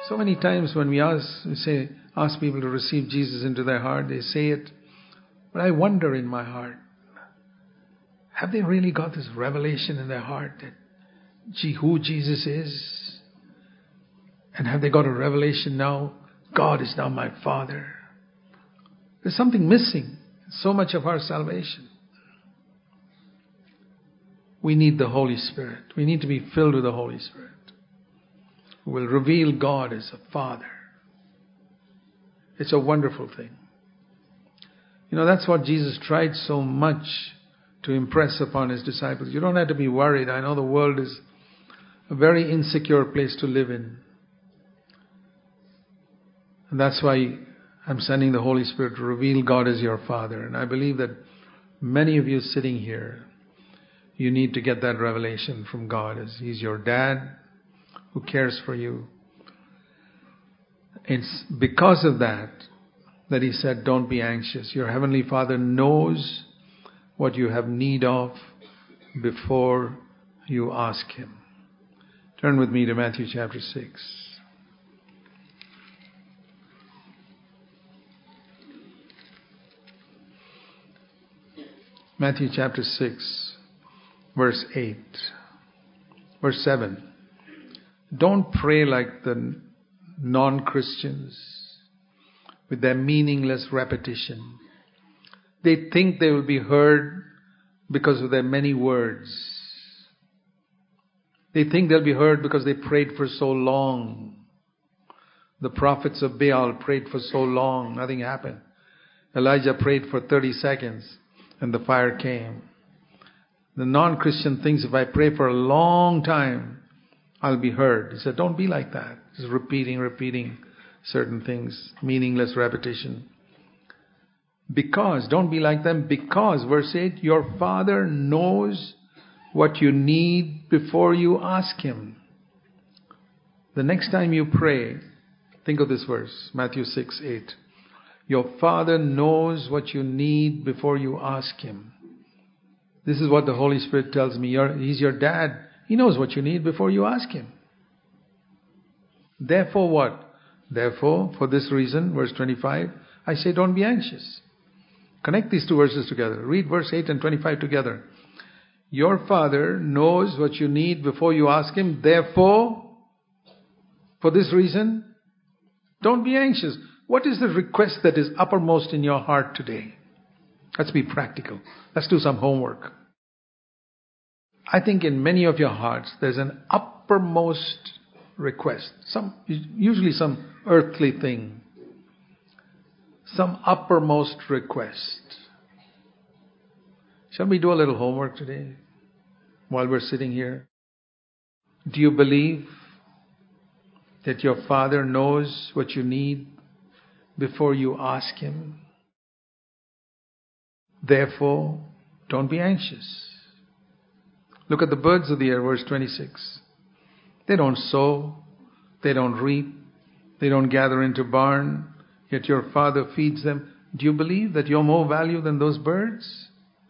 So many times when we ask people to receive Jesus into their heart, they say it. But I wonder in my heart, have they really got this revelation in their heart that who Jesus is? And have they got a revelation now? God is now my Father. There's something missing in so much of our salvation. We need the Holy Spirit. We need to be filled with the Holy Spirit, who will reveal God as a Father. It's a wonderful thing. That's what Jesus tried so much to impress upon his disciples. You don't have to be worried. I know the world is a very insecure place to live in. And that's why I'm sending the Holy Spirit to reveal God as your Father. And I believe that many of you sitting here, you need to get that revelation from God as He's your dad who cares for you. It's because of that He said, don't be anxious. Your Heavenly Father knows what you have need of before you ask Him. Turn with me to Matthew chapter 6. Matthew chapter 6, verse 8. Verse 7. Don't pray like the non-Christians with their meaningless repetition. They think they will be heard because of their many words. They think they'll be heard because they prayed for so long. The prophets of Baal prayed for so long, nothing happened. Elijah prayed for 30 seconds and the fire came. The non-Christian thinks if I pray for a long time, I'll be heard. He said, don't be like that. Just repeating certain things, meaningless repetition. Don't be like them because, verse 8, your Father knows what you need before you ask Him. The next time you pray, think of this verse, Matthew 6, 8. Your Father knows what you need before you ask Him. This is what the Holy Spirit tells me. He's your dad. He knows what you need before you ask Him. Therefore what? Therefore, for this reason, verse 25, I say don't be anxious. Connect these two verses together. Read verse 8 and 25 together. Your Father knows what you need before you ask Him. Therefore, for this reason, don't be anxious. What is the request that is uppermost in your heart today? Let's be practical. Let's do some homework. I think in many of your hearts, there's an uppermost request. Usually some earthly thing. Some uppermost request. Shall we do a little homework today while we're sitting here? Do you believe that your Father knows what you need before you ask Him? Therefore, don't be anxious. Look at the birds of the air, verse 26. They don't sow, they don't reap, they don't gather into barn, yet your Father feeds them. Do you believe that you're more valuable than those birds?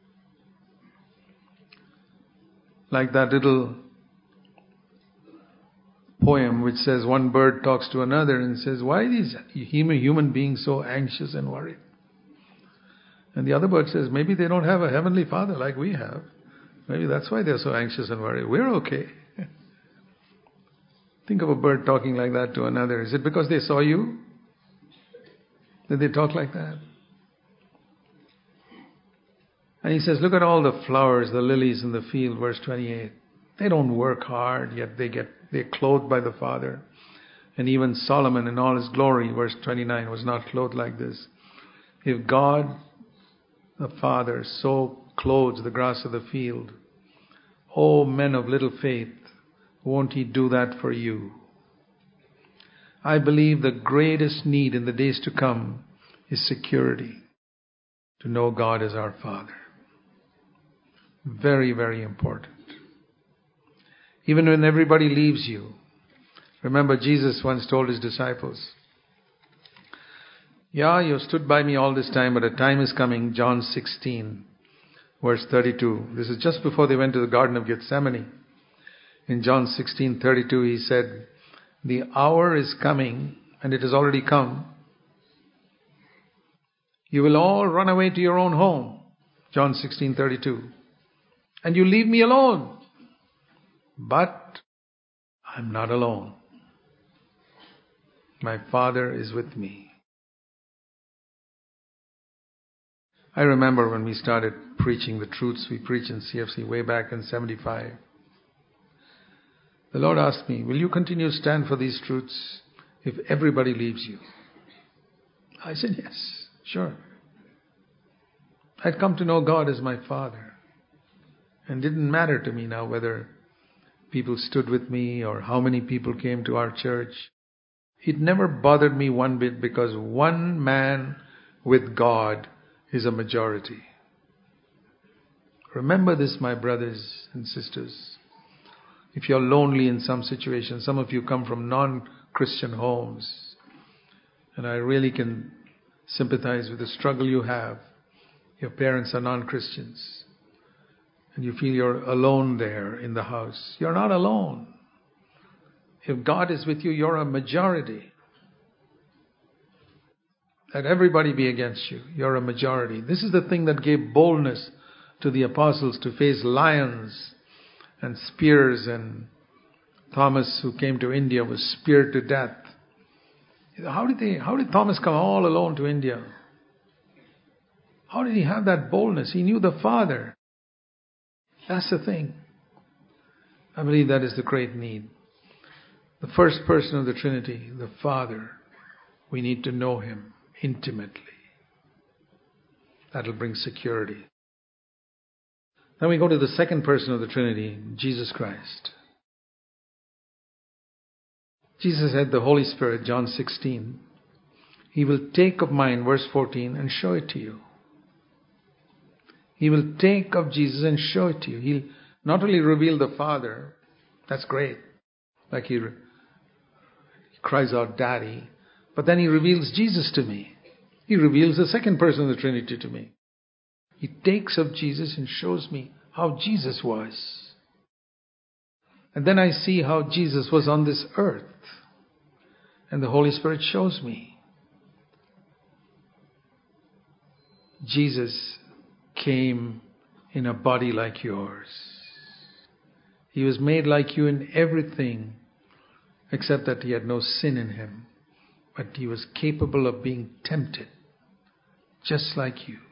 Like that little poem which says one bird talks to another and says, why are these human beings so anxious and worried? And the other bird says, maybe they don't have a heavenly Father like we have. Maybe that's why they're so anxious and worried. We're okay. Think of a bird talking like that to another. Is it because they saw you? Did they talk like that? And he says, look at all the flowers, the lilies in the field, verse 28. They don't work hard, yet they're clothed by the Father. And even Solomon in all his glory, verse 29, was not clothed like this. If God, the Father, so clothes the grass of the field, O men of little faith, won't He do that for you? I believe the greatest need in the days to come is security. To know God as our Father. Very, very important. Even when everybody leaves you. Remember, Jesus once told His disciples, yeah, you stood by me all this time, but a time is coming, John 16, verse 32. This is just before they went to the Garden of Gethsemane. In John 16:32, He said, The hour is coming, and it has already come. You will all run away to your own home. John 16:32. And you leave me alone. But I'm not alone. My Father is with me. I remember when we started preaching the truths we preach in CFC way back in 75. The Lord asked me, will you continue to stand for these truths if everybody leaves you? I said, yes, sure. I'd come to know God as my Father. And it didn't matter to me now whether people stood with me or how many people came to our church. It never bothered me one bit, because one man with God is a majority. Remember this, my brothers and sisters. If you're lonely in some situation, some of you come from non-Christian homes, and I really can sympathize with the struggle you have. Your parents are non-Christians, and you feel you're alone there in the house. You're not alone. If God is with you, you're a majority. Let everybody be against you. You're a majority. This is the thing that gave boldness to the apostles to face lions and spears, and Thomas, who came to India, was speared to death. How did Thomas come all alone to India? How did he have that boldness? He knew the Father. That's the thing. I believe that is the great need. The first person of the Trinity, the Father, we need to know Him intimately. That'll bring security. Then we go to the second person of the Trinity, Jesus Christ. Jesus had the Holy Spirit, John 16. He will take of mine, verse 14, and show it to you. He will take of Jesus and show it to you. He'll not only reveal the Father, that's great, like he cries out, Daddy, but then He reveals Jesus to me. He reveals the second person of the Trinity to me. He takes of Jesus and shows me how Jesus was. And then I see how Jesus was on this earth. And the Holy Spirit shows me. Jesus came in a body like yours. He was made like you in everything, except that He had no sin in Him. But He was capable of being tempted, just like you.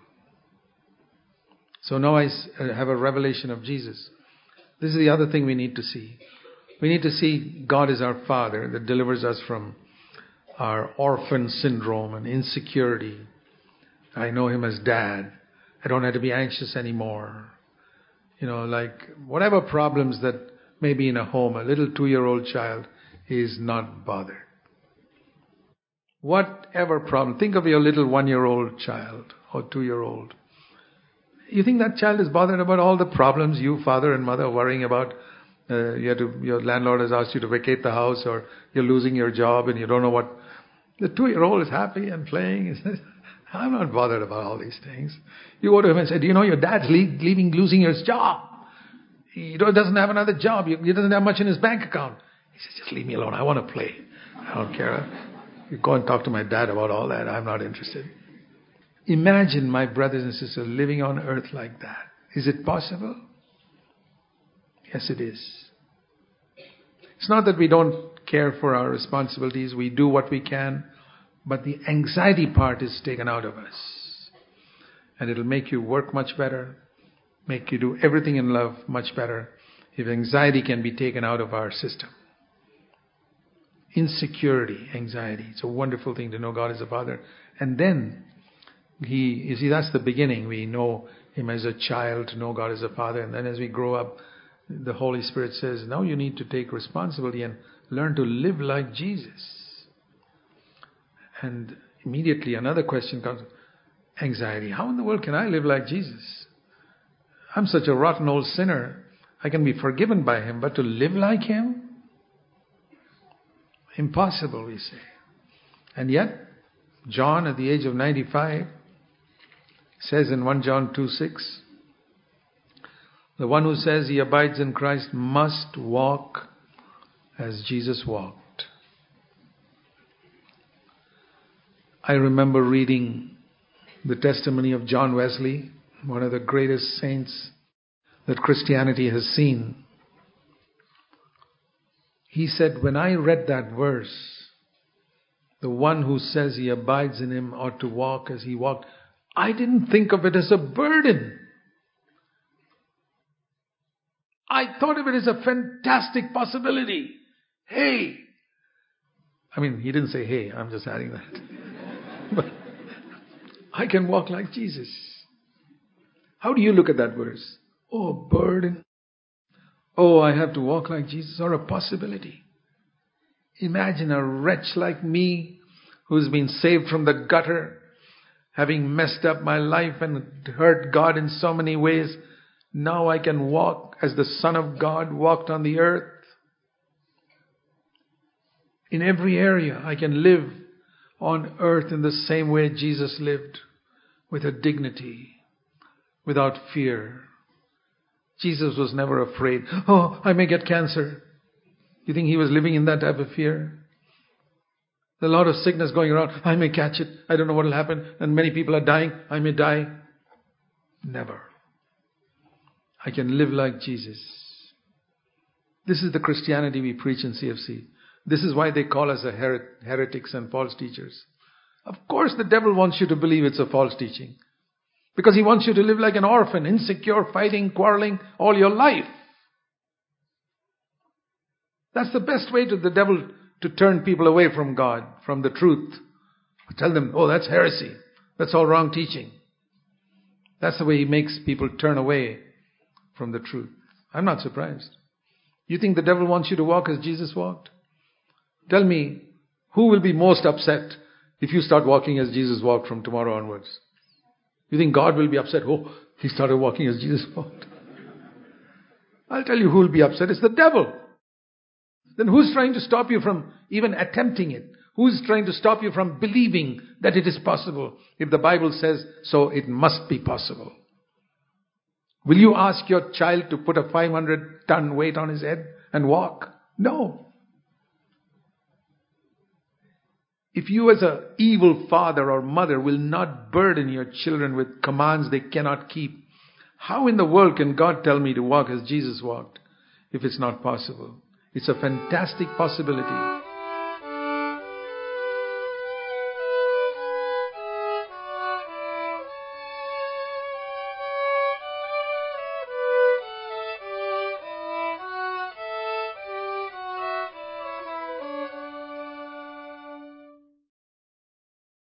So now I have a revelation of Jesus. This is the other thing we need to see. We need to see God is our Father that delivers us from our orphan syndrome and insecurity. I know Him as Dad. I don't have to be anxious anymore. Like whatever problems that may be in a home, a little 2-year-old child is not bothered. Whatever problem. Think of your little 1-year-old child or 2-year-old. You think that child is bothered about all the problems you, father and mother, are worrying about? Your landlord has asked you to vacate the house, or you're losing your job and you don't know what. The 2-year-old is happy and playing. He says, I'm not bothered about all these things. You go to him and say, do you know your dad's losing his job? He doesn't have another job. He doesn't have much in his bank account. He says, just leave me alone. I want to play. I don't care. You go and talk to my dad about all that. I'm not interested. Imagine, my brothers and sisters, living on earth like that. Is it possible? Yes, it is. It's not that we don't care for our responsibilities. We do what we can. But the anxiety part is taken out of us. And it'll make you work much better. Make you do everything in love much better. If anxiety can be taken out of our system. Insecurity, anxiety. It's a wonderful thing to know God is a Father. And then, that's the beginning. We know Him as a child, to know God as a Father. And then as we grow up, the Holy Spirit says, now you need to take responsibility and learn to live like Jesus. And immediately another question comes, anxiety. How in the world can I live like Jesus? I'm such a rotten old sinner. I can be forgiven by Him, but to live like Him? Impossible, we say. And yet, John at the age of 95 says in 1 John 2:6, the one who says he abides in Christ must walk as Jesus walked. I remember reading the testimony of John Wesley, one of the greatest saints that Christianity has seen. He said, when I read that verse, the one who says he abides in him ought to walk as he walked, I didn't think of it as a burden. I thought of it as a fantastic possibility. Hey. I mean, he didn't say hey, I'm just adding that. But I can walk like Jesus. How do you look at that verse? Oh, burden. Oh, I have to walk like Jesus, or a possibility. Imagine a wretch like me who's been saved from the gutter, having messed up my life and hurt God in so many ways. Now I can walk as the Son of God walked on the earth. In every area, I can live on earth in the same way Jesus lived, with a dignity, without fear. Jesus was never afraid. Oh, I may get cancer. You think he was living in that type of fear? There's a lot of sickness going around. I may catch it. I don't know what will happen. And many people are dying. I may die. Never. I can live like Jesus. This is the Christianity we preach in CFC. This is why they call us heretics and false teachers. Of course the devil wants you to believe it's a false teaching. Because he wants you to live like an orphan, insecure, fighting, quarreling all your life. That's the best way to the devil to turn people away from God, from the truth. Tell them, oh, that's heresy. That's all wrong teaching. That's the way he makes people turn away from the truth. I'm not surprised. You think the devil wants you to walk as Jesus walked? Tell me, who will be most upset if you start walking as Jesus walked from tomorrow onwards? You think God will be upset? Oh, he started walking as Jesus walked. I'll tell you who will be upset. It's the devil. Then who's trying to stop you from even attempting it? Who's trying to stop you from believing that it is possible? If the Bible says so, it must be possible. Will you ask your child to put a 500-ton weight on his head and walk? No. If you as an evil father or mother will not burden your children with commands they cannot keep, how in the world can God tell me to walk as Jesus walked if it's not possible? It's a fantastic possibility.